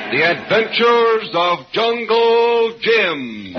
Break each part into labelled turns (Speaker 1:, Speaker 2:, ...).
Speaker 1: The Adventures of Jungle Jim.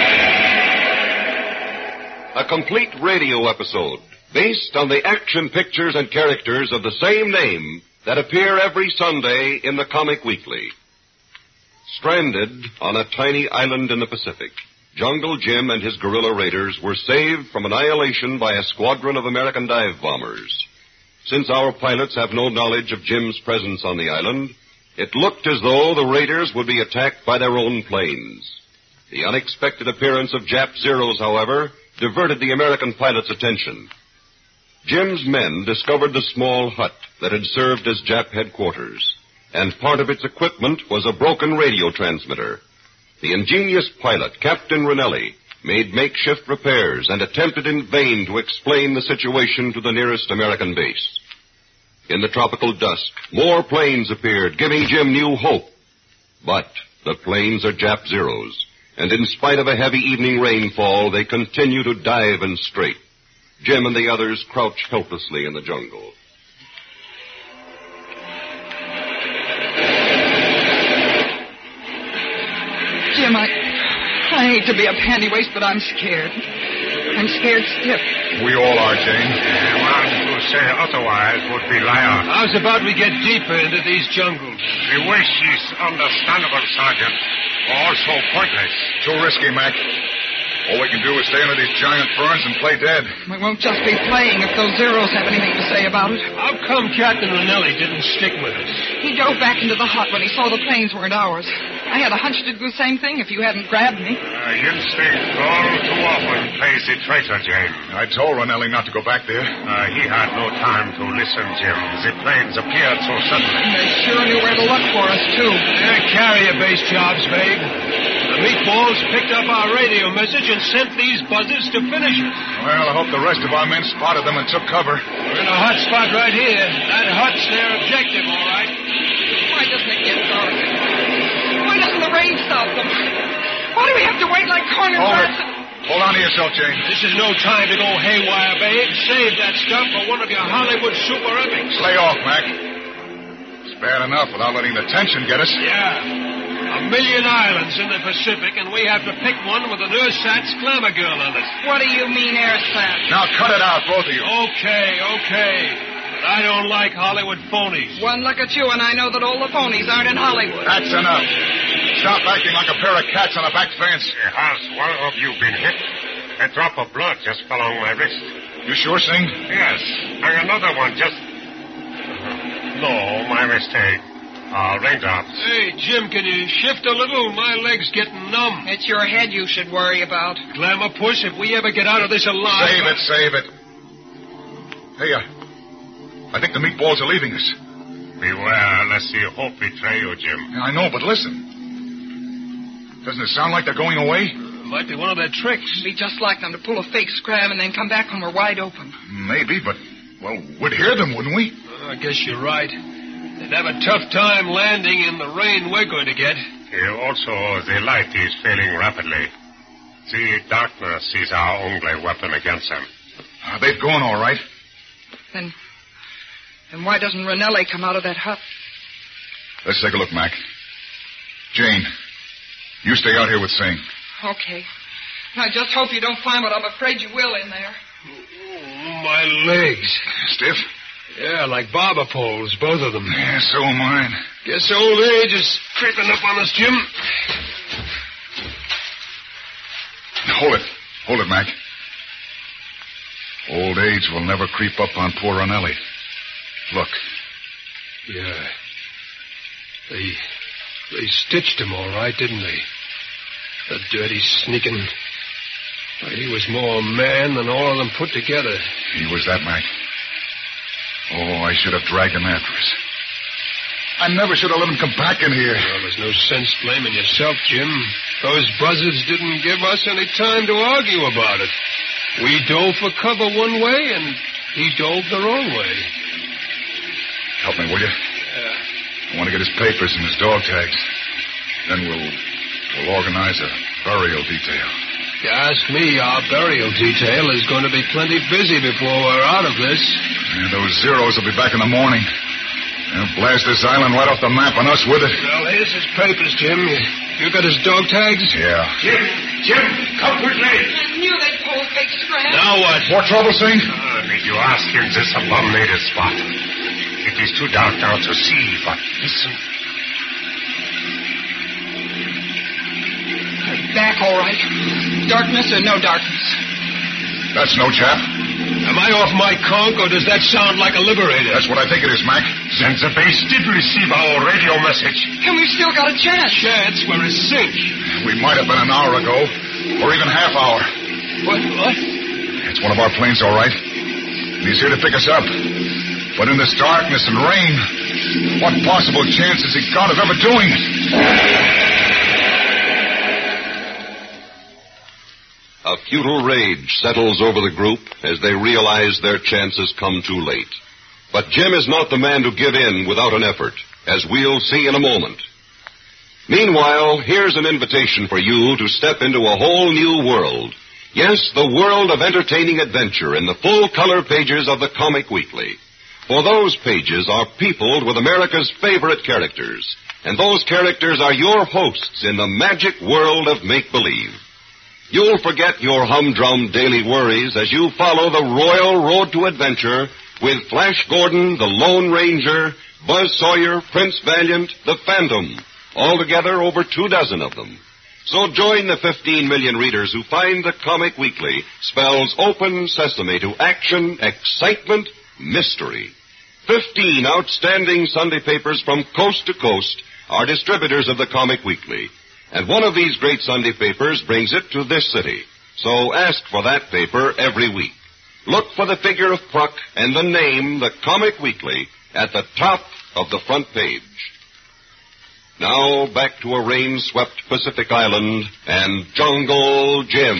Speaker 1: A complete radio episode based on the action pictures and characters of the same name that appear every Sunday in the Comic Weekly. Stranded on a tiny island in the Pacific, Jungle Jim and his guerrilla raiders were saved from annihilation by a squadron of American dive bombers. Since our pilots have no knowledge of Jim's presence on the island, it looked as though the raiders would be attacked by their own planes. The unexpected appearance of Jap Zeros, however, diverted the American pilot's attention. Jim's men discovered the small hut that had served as Jap headquarters, and part of its equipment was a broken radio transmitter. The ingenious pilot, Captain Ranelli, made makeshift repairs and attempted in vain to explain the situation to the nearest American base. In the tropical dusk, more planes appeared, giving Jim new hope. But the planes are Jap Zeros, and in spite of a heavy evening rainfall, they continue to dive and straight. Jim and the others crouch helplessly in the jungle.
Speaker 2: Jim, I hate to be a panty waist, but I'm scared. I'm scared stiff.
Speaker 3: We all are, Jane.
Speaker 4: One who say otherwise would be liar.
Speaker 5: How's about we get deeper into these jungles?
Speaker 4: The wish is understandable, Sergeant. Also pointless.
Speaker 3: Too risky, Mac. All we can do is stay under these giant ferns and play dead.
Speaker 2: We won't just be playing if those Zeros have anything to say about it.
Speaker 5: How come Captain Ranelli didn't stick with us?
Speaker 2: He dove back into the hut when he saw the planes weren't ours. I had a hunch to do the same thing if you hadn't grabbed me.
Speaker 4: Instinct all too often plays the traitor, Jane.
Speaker 3: I told Ranelli not to go back there.
Speaker 4: He had no time to listen, Jim. The planes appeared so suddenly.
Speaker 2: They sure knew where to look for us, too.
Speaker 5: They're carrier-based jobs, Babe. The meatballs picked up our radio message and sent these buzzards to finish us.
Speaker 3: Well, I hope the rest of our men spotted them and took cover.
Speaker 5: We're in a hot spot right here. That hut's their objective, all right.
Speaker 2: Why doesn't it get dark? Why doesn't the rain stop them? Why do we have to wait like cornered rats?
Speaker 3: Hold on to yourself, Jane.
Speaker 5: This is no time to go haywire, Babe. Save that stuff for one of your Hollywood super epics.
Speaker 3: Lay off, Mac. It's bad enough without letting the tension get us.
Speaker 5: Yeah. 1 million islands in the Pacific, and we have to pick one with an ersatz glamour girl on it.
Speaker 2: What do you mean, ersatz?
Speaker 3: Now cut it out, both of you.
Speaker 5: Okay. But I don't like Hollywood phonies.
Speaker 2: One look at you, and I know that all the phonies aren't in Hollywood.
Speaker 3: That's enough. Stop acting like a pair of cats on a back fence.
Speaker 4: Has one of you been hit? A drop of blood just fell on my wrist.
Speaker 3: You sure, Singh?
Speaker 4: Yes. And another one just... No, my mistake. Raindrops.
Speaker 5: Hey, Jim, can you shift a little? My leg's getting numb.
Speaker 2: It's your head you should worry about.
Speaker 5: Glamour puss, if we ever get out of this alive...
Speaker 3: Save it. Hey, I think the meatballs are leaving us.
Speaker 4: Beware, lest the hope betray you, Jim.
Speaker 3: Yeah, I know, but listen. Doesn't it sound like they're going away?
Speaker 5: Might be one of their tricks.
Speaker 2: It'd be just like them to pull a fake scram and then come back when we're wide open.
Speaker 3: Maybe, but, well, we'd hear them, wouldn't we?
Speaker 5: I guess you're right. They'd have a tough time landing in the rain we're going to get.
Speaker 4: Also, the light is failing rapidly. The darkness is our only weapon against them.
Speaker 3: They've gone all right.
Speaker 2: Then why doesn't Ranelli come out of that hut?
Speaker 3: Let's take a look, Mac. Jane, you stay out here with Singh.
Speaker 2: Okay. I just hope you don't find what I'm afraid you will in there.
Speaker 5: Oh, my legs.
Speaker 3: Stiff?
Speaker 5: Yeah, like barber poles, both of them.
Speaker 3: Yeah, so am mine.
Speaker 5: Guess old age is creeping up on us, Jim.
Speaker 3: Hold it, Mac. Old age will never creep up on poor Ranelli. Look.
Speaker 5: Yeah. They stitched him all right, didn't they? The dirty, sneaking... He was more man than all of them put together.
Speaker 3: He was that, Mac. Oh, I should have dragged him after us. I never should have let him come back in here.
Speaker 5: Well, there's no sense blaming yourself, Jim. Those buzzards didn't give us any time to argue about it. We dove for cover one way, and he dove the wrong way.
Speaker 3: Help me, will you?
Speaker 5: Yeah.
Speaker 3: I want to get his papers and his dog tags. Then we'll organize a burial detail.
Speaker 5: If you ask me, our burial detail is going to be plenty busy before we're out of this.
Speaker 3: Yeah, those Zeros will be back in the morning. Blast this island right off the map and us with it.
Speaker 5: Well, here's his papers, Jim. You got his dog tags?
Speaker 3: Yeah.
Speaker 4: Jim, come quickly.
Speaker 2: I knew they'd pull a fake scrap.
Speaker 5: Now what?
Speaker 3: More trouble, Sing?
Speaker 4: Did you ask him this abominated spot? It is too dark now to see, but listen.
Speaker 2: Back all right. Darkness or no darkness.
Speaker 3: That's no chap.
Speaker 5: Am I off my conch, or does that sound like a liberator?
Speaker 3: That's what I think it is, Mac.
Speaker 4: Then the base did receive our radio message.
Speaker 2: And we've still got a chance.
Speaker 5: Chance? We're a cinch.
Speaker 3: We might have been an hour ago, or even half hour.
Speaker 5: What?
Speaker 3: It's one of our planes, all right. And he's here to pick us up. But in this darkness and rain, what possible chance has he got of ever doing it?
Speaker 1: A futile rage settles over the group as they realize their chances come too late. But Jim is not the man to give in without an effort, as we'll see in a moment. Meanwhile, here's an invitation for you to step into a whole new world. Yes, the world of entertaining adventure in the full-color pages of the Comic Weekly. For those pages are peopled with America's favorite characters, and those characters are your hosts in the magic world of make-believe. You'll forget your humdrum daily worries as you follow the royal road to adventure with Flash Gordon, the Lone Ranger, Buzz Sawyer, Prince Valiant, the Phantom, altogether over 24 of them. So join the 15 million readers who find the Comic Weekly spells open sesame to action, excitement, mystery. 15 outstanding Sunday papers from coast to coast are distributors of the Comic Weekly. And one of these great Sunday papers brings it to this city. So ask for that paper every week. Look for the figure of Puck and the name, the Comic Weekly, at the top of the front page. Now back to a rain-swept Pacific Island and Jungle Jim.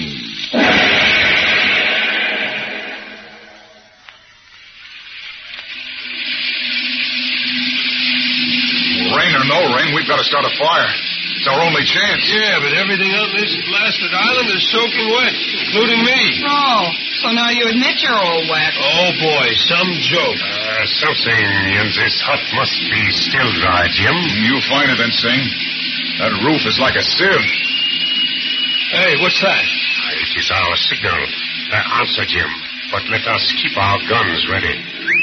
Speaker 3: Rain or no rain, we've got to start a fire. It's our only chance.
Speaker 5: Yeah, but everything on this blasted island is soaking wet, including me.
Speaker 2: Oh, so now you admit you're all wet.
Speaker 5: Oh, boy, some joke.
Speaker 4: Something in this hut must be still dry, Jim.
Speaker 3: You'll find it then, Sing. That roof is like a sieve.
Speaker 5: Hey, what's that?
Speaker 4: It is our signal. Answer, Jim. But let us keep our guns ready.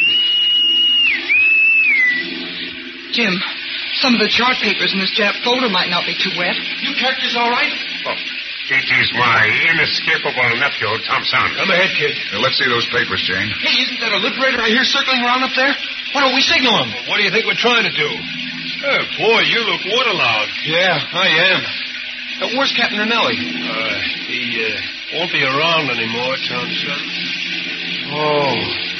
Speaker 2: Jim, some of the chart papers in this Jap folder might not be too wet.
Speaker 6: You characters all right?
Speaker 4: Oh, it is my inescapable nephew, Thompson.
Speaker 5: Come ahead, kid.
Speaker 3: Now, let's see those papers, Jane.
Speaker 6: Hey, isn't that a liberator I hear circling around up there? Why don't we signal him?
Speaker 5: What do you think we're trying to do? Oh, boy, you look waterlogged.
Speaker 6: Yeah, I am. Where's Captain Ranelli?
Speaker 5: He won't be around anymore, Thompson.
Speaker 6: Oh.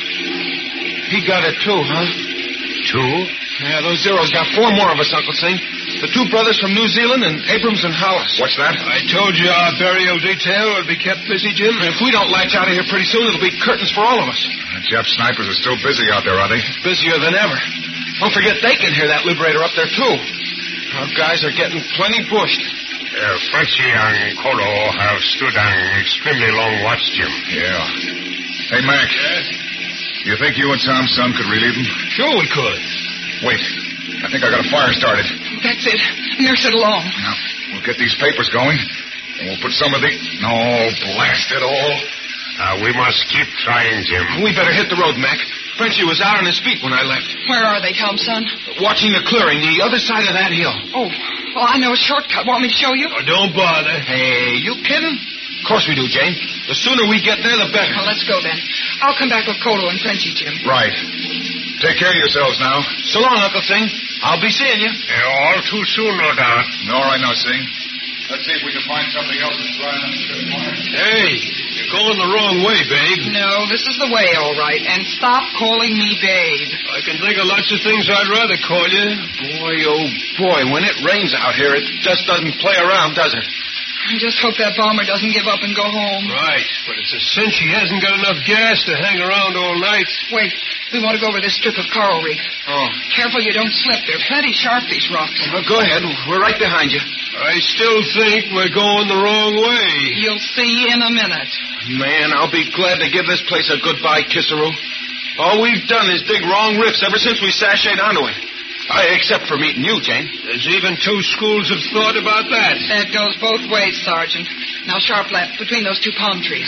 Speaker 6: He got it too, huh?
Speaker 4: 2?
Speaker 6: Yeah, those Zeros got 4 more of us, Uncle Sing. The 2 brothers from New Zealand and Abrams and Hollis.
Speaker 3: What's that?
Speaker 5: I told you our burial detail would be kept busy, Jim.
Speaker 6: If we don't latch out of here pretty soon, it'll be curtains for all of us.
Speaker 3: The Jap snipers are still busy out there, are they?
Speaker 6: Busier than ever. Don't forget they can hear that liberator up there, too. Our guys are getting plenty bushed.
Speaker 4: Frenchie and Colo have stood an extremely long watch, Jim.
Speaker 3: Yeah. Hey, Mac. You think you and Tom's son could relieve him?
Speaker 5: Sure we could.
Speaker 3: Wait. I think I got a fire started.
Speaker 2: That's it. Nurse it along.
Speaker 3: Now, we'll get these papers going, and we'll put some of the... No, blast it all.
Speaker 4: We must keep trying, Jim.
Speaker 6: We better hit the road, Mac. Frenchie was out on his feet when I left.
Speaker 2: Where are they, Thompson?
Speaker 6: Watching the clearing, the other side of that hill.
Speaker 2: Oh, well, I know a shortcut. Want me to show you?
Speaker 5: Oh, don't bother.
Speaker 6: Hey, you kidding? Of course we do, Jane. The sooner we get there, the better.
Speaker 2: Well, let's go then. I'll come back with Colo and Frenchie, Jim.
Speaker 3: Right. Take care of yourselves now.
Speaker 6: So long, Uncle Sing. I'll be seeing you.
Speaker 4: All too soon, no doubt.
Speaker 3: All right now, Sing. Let's see if we can find something else that's dry enough to this fire.
Speaker 5: Hey, you're going the wrong way, babe.
Speaker 2: No, this is the way, all right. And stop calling me babe.
Speaker 5: I can think of lots of things I'd rather call you.
Speaker 6: Boy, oh boy, when it rains out here, it just doesn't play around, does it?
Speaker 2: I just hope that bomber doesn't give up and go home.
Speaker 5: Right, but it's a cinch he hasn't got enough gas to hang around all night.
Speaker 2: Wait, we want to go over this strip of coral reef.
Speaker 6: Oh.
Speaker 2: Careful you don't slip. They're plenty sharp, these rocks.
Speaker 6: Well, go ahead. We're right behind you.
Speaker 5: I still think we're going the wrong way.
Speaker 2: You'll see in a minute.
Speaker 6: Man, I'll be glad to give this place a goodbye, Kisseroo. All we've done is dig wrong riffs ever since we sashayed onto it. Except for meeting you, Jane.
Speaker 5: There's even two schools of thought about that.
Speaker 2: That goes both ways, Sergeant. Now, sharp left, between those two palm trees.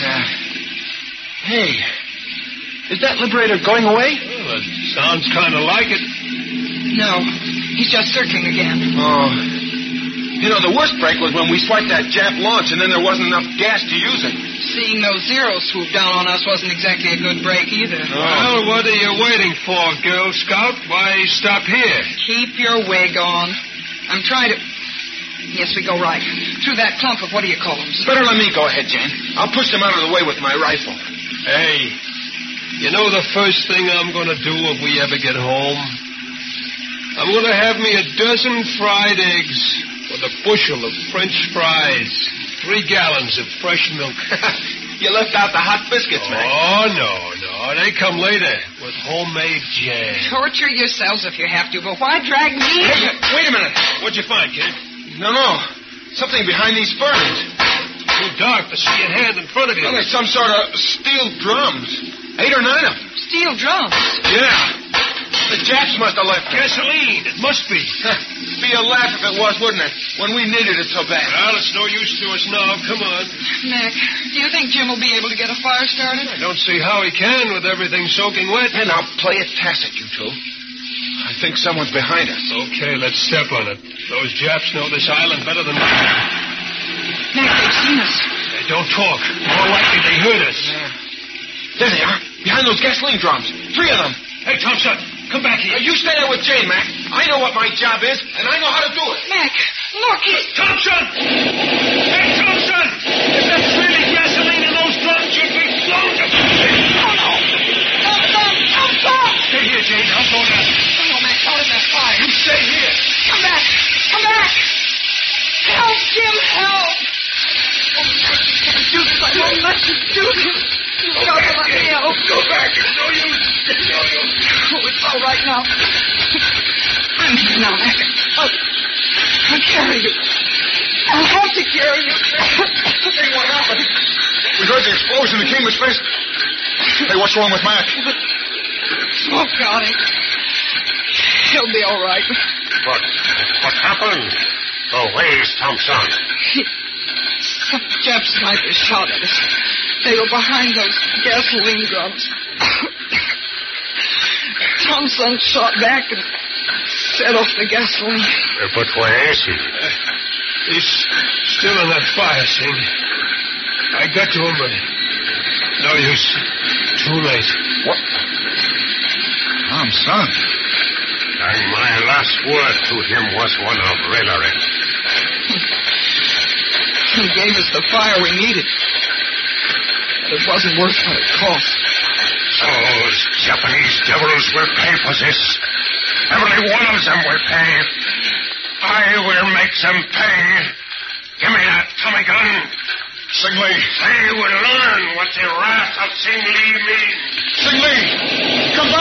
Speaker 6: Hey, is that Liberator going away?
Speaker 5: Well, it sounds kind of like it.
Speaker 2: No, he's just circling again.
Speaker 6: Oh. You know, the worst break was when we swiped that Jap launch and then there wasn't enough gas to use it.
Speaker 2: Seeing those Zeros swoop down on us wasn't exactly a good break either.
Speaker 5: Well, what are you waiting for, Girl Scout? Why stop here?
Speaker 2: Keep your wig on. I'm trying to... Yes, we go right. Through that clump of what do you call them?
Speaker 6: Better let me go ahead, Jane. I'll push them out of the way with my rifle.
Speaker 5: Hey, you know the first thing I'm going to do if we ever get home? I'm going to have me a dozen fried eggs with a bushel of French fries, 3 gallons of fresh milk.
Speaker 6: You left out the hot biscuits, man.
Speaker 5: Oh, no. They come later with homemade jam.
Speaker 2: Torture yourselves if you have to, but why drag me?
Speaker 6: Hey, wait a minute.
Speaker 5: What'd you find, kid?
Speaker 6: No. Something behind these ferns.
Speaker 5: Too dark to see a hand in front of you.
Speaker 6: Well, there's some sort of steel drums. 8 or 9 of them.
Speaker 2: Steel drums?
Speaker 6: Yeah. The Japs must have left them.
Speaker 5: Gasoline. It must be.
Speaker 6: Be a laugh if it was, wouldn't it? When we needed it so bad.
Speaker 5: Well, it's no use to us now. Come on.
Speaker 2: Mac, do you think Jim will be able to get a fire started?
Speaker 5: I don't see how he can with everything soaking wet.
Speaker 6: And I'll play it tacit, you two. I think someone's behind us.
Speaker 5: Okay, let's step on it. Those Japs know this island better than we.
Speaker 2: Mac, they've seen us.
Speaker 5: Hey, don't talk. More likely they heard us.
Speaker 6: There they are. Behind those gasoline drums. 3 of them.
Speaker 5: Hey, Thompson, come back here.
Speaker 6: You stay there with Jane, Mac. I know what my job is, and I know how to do it.
Speaker 2: Mac, look.
Speaker 5: Thompson! Hey, Thompson! If that's really gasoline in those drums, you'd be blown to pieces.
Speaker 2: Oh, no. Stop.
Speaker 5: Stay here, Jane. I'll go down.
Speaker 2: Oh, no, Mac, out in that fire.
Speaker 5: You stay here.
Speaker 2: Come back. Help, Jim, help. Oh, Mac, you can't do this. I won't let you do this. You've got to let me help.
Speaker 5: Go back. It's no use.
Speaker 2: Oh, it's all right now. I'm here now, Mac. I'll carry you. I'll have to carry you.
Speaker 6: Hey, what happened? We heard the explosion and came to space. Hey, what's wrong with Mac?
Speaker 2: Smoke got him. He'll be all right.
Speaker 4: What happened? Oh, where's Thompson?
Speaker 2: Some Jap snipers shot at us. They were behind those gasoline drums. Thompson shot back and set off the gasoline.
Speaker 4: But where is he?
Speaker 5: He's still in that fire scene. I got to him, but no use. Too late.
Speaker 3: What? Son.
Speaker 4: And my last word to him was one of raillery.
Speaker 2: He gave us the fire we needed. But it wasn't worth what it cost.
Speaker 4: Those Japanese devils will pay for this. Every one of them will pay. I will make them pay. Give me that Tommy gun.
Speaker 3: Sing Lee.
Speaker 4: They will learn what the wrath of Sing Lee means.
Speaker 3: Sing Lee! Come back!